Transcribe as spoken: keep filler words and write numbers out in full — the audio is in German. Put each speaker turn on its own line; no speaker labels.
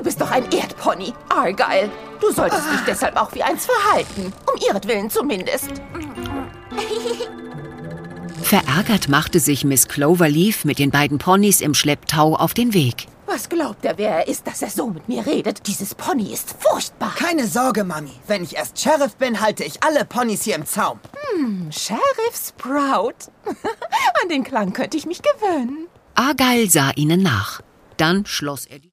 Du bist doch ein Erdpony, Argyle. Du solltest dich deshalb auch wie eins verhalten. Um ihretwillen zumindest.
Verärgert machte sich Miss Cloverleaf mit den beiden Ponys im Schlepptau auf den Weg.
Was glaubt er, wer er ist, dass er so mit mir redet? Dieses Pony ist furchtbar.
Keine Sorge, Mami. Wenn ich erst Sheriff bin, halte ich alle Ponys hier im Zaum.
Hm, Sheriff Sprout. An den Klang könnte ich mich gewöhnen.
Argyle sah ihnen nach. Dann schloss er die